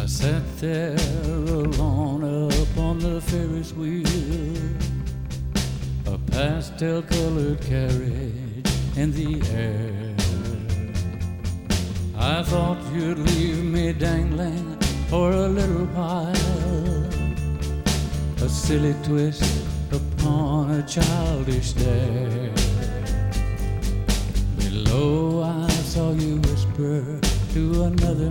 sat there alone up on the Ferris wheel, a pastel-colored carriage in the air. I thought you'd leave me dangling for a little while, a silly twist upon a childish stare. Below I saw you whisper to another